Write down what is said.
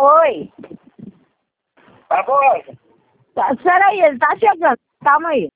Oi. Tá bom. Espera aí, ele tá chegando. Calma aí.